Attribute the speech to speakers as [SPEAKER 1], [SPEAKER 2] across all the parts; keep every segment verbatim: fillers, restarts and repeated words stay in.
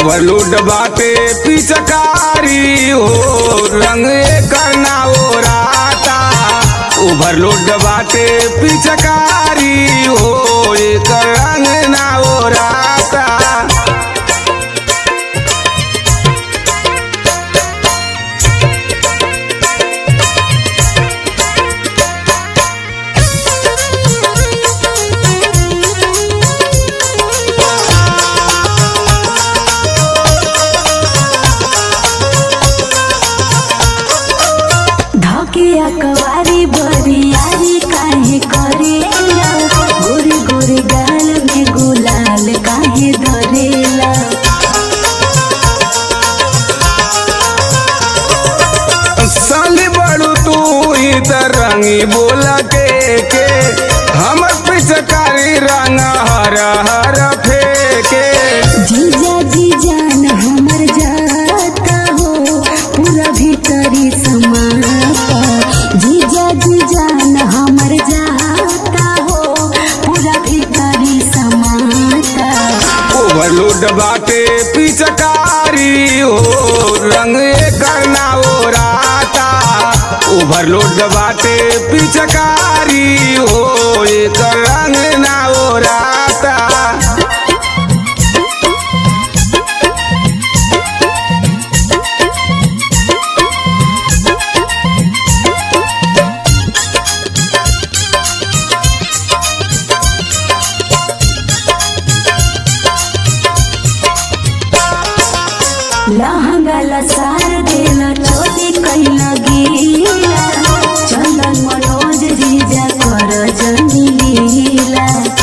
[SPEAKER 1] Overload बाटे पिचकारी हो रंग करना ओराता। ओवरलोड बाटे पिचकारी हो एक रंग ना ओराता।
[SPEAKER 2] कवारी बरियारी काहे करेला, गोरे गोरे गाल में गुलाल काहे धरेला।
[SPEAKER 1] साली बड़ू तू ही त रंगी बोला के के हम पिचकारी रंग हर हर फेके।
[SPEAKER 2] जीजा जीजान हमर जाता हो पूरा भीतरी समाता। जीजा जीजान हमर जाता हो पूरा भीतरी समाता।
[SPEAKER 1] ओवरलोड बाटे पिचकारी हो रंग करना ओराता। ओवरलोड बाटे पिचकारी हो एक रंग ना ओराता।
[SPEAKER 2] लहंगा लसार देला चोली कैला गीला। चंदन मनोज जीजा कर जमीला।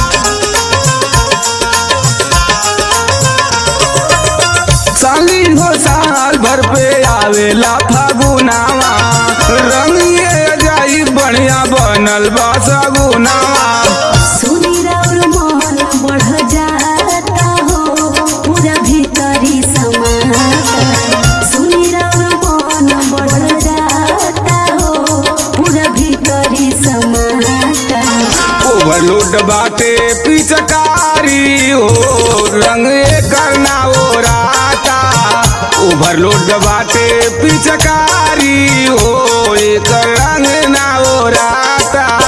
[SPEAKER 1] साली हो साल भर पे आवेला फागुनावा रंग ये जाई बढ़िया बनल बा सगुनावा।
[SPEAKER 2] सुनी और मन बढ़ जाता हो पूरा भीतरी समाता। सुनी और मन बढ़ जाता हो पूरा भीतरी समाता।
[SPEAKER 1] ओवरलोड बाटे पिचकारी हो रंग करना ओराता। ओवरलोड बाटे पिचकारी हो एक रंग ना ओराता।